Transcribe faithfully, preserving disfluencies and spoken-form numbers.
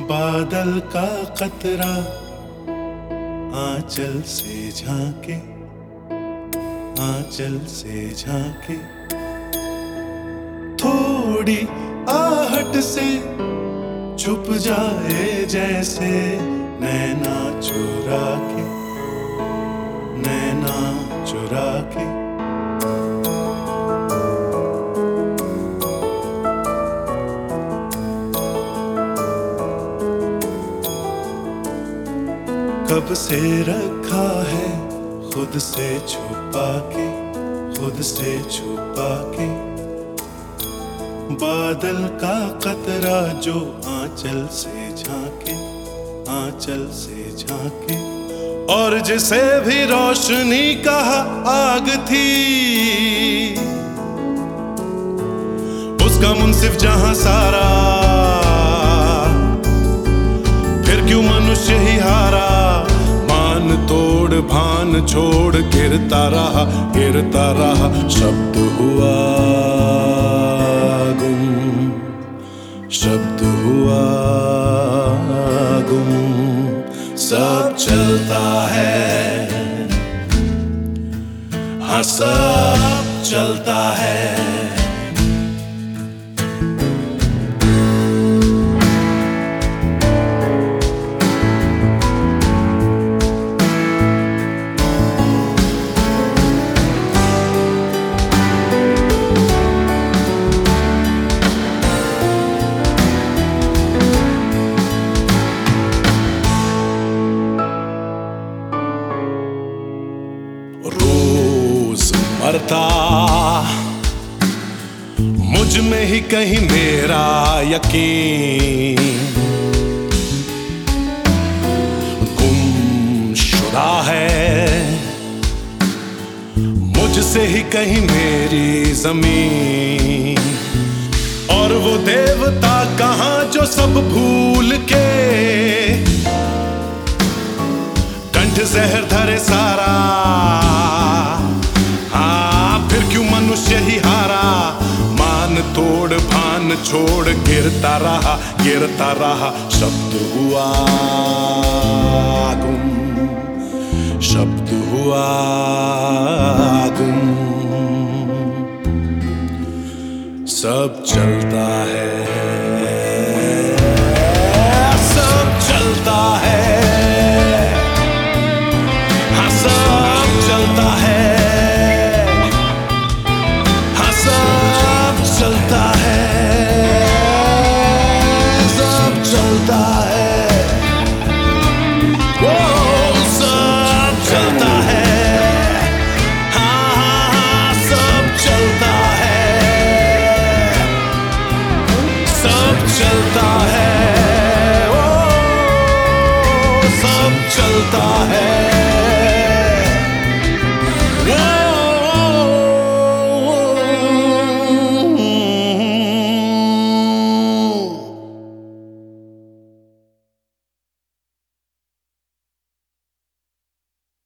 बादल का कतरा आंचल से झांके, आंचल से झांके, थोड़ी आहट से छुप जाए जैसे नैना चुरा के, नैना चुरा के। कब से रखा है खुद से छुपा के, खुद से छुपा के, बादल का कतरा जो आंचल से झांके, आंचल से झांके। और जिसे भी रोशनी कहा आग थी, उसका मुंसिफ जहां सारा, फिर क्यों मनुष्य ही हारा। मान तोड़ भान छोड़ गिरता रहा, गिरता रहा, शब्द हुआ गुम, शब्द हुआ गुम। सब चलता है, हाँ सब चलता है। रोज मरता मुझ में ही कहीं मेरा यकीन, गुमशुदा है मुझसे ही कहीं मेरी जमीन। और वो देवता कहाँ जो सब भूल के कंठ जहर धरे सारा। हाँ फिर क्यों मनुष्य ही हारा। मान तोड़ भान छोड़ गिरता रहा, गिरता रहा, शब्द हुआ गुम, शब्द हुआ गुम। सब चलता है, सब चलता है, चलता है, हाँ सब चलता है, सब चलता है, वो सब चलता है, हाँ हाँ हाँ सब चलता है, सब चलता है, वो सब चलता है।